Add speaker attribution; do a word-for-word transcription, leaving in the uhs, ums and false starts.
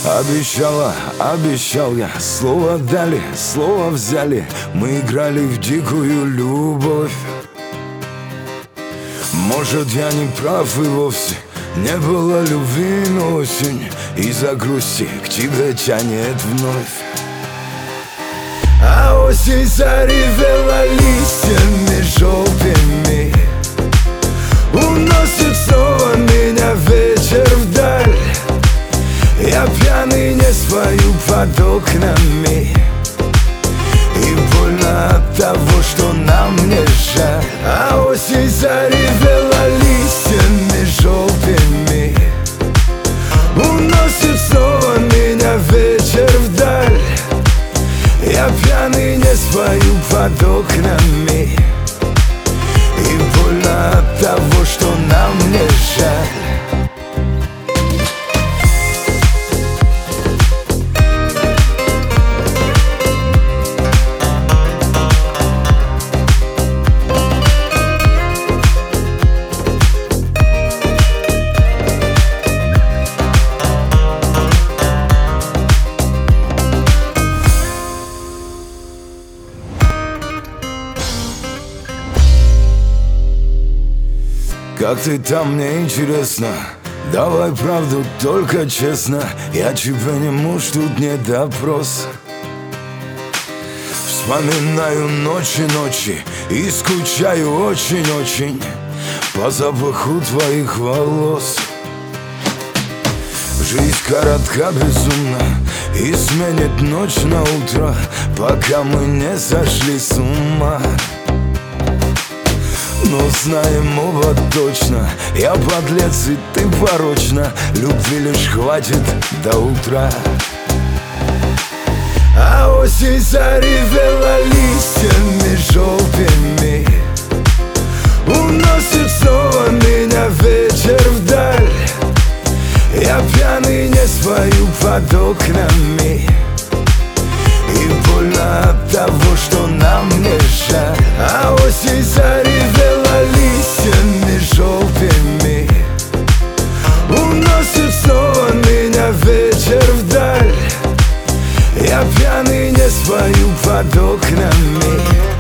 Speaker 1: Обещала, обещал я, слово дали, слово взяли. Мы играли в дикую любовь. Может, я не прав и вовсе не было любви, но осень из-за грусти к тебе тянет вновь. А осень заревела листьями желтыми, уносит снова меня вечер вдаль. Я пьяный не спою под окнами, и больно от того, что нам не жаль. А осень заревела листьями желтыми, уносит снова меня вечер вдаль. Я пьяный не спою под окнами, и больно от того, что нам не жаль. Как ты там, мне интересно, давай правду, только честно. Я тебе не муж, тут не допрос. Вспоминаю ночи, ночи и скучаю очень-очень по запаху твоих волос. Жизнь коротка, безумна, и сменит ночь на утро, пока мы не сошли с ума. Но знаем оба точно, я подлец и ты порочна, любви лишь хватит до утра. А осень заревела листьями желтыми, уносит снова меня вечер вдаль. Я пьяный не спою под окнами, и больно от того, что нам не жаль. А осень заревела листьями желтыми, уносит снова меня вечер вдаль. Я пьяный не спою под окнами,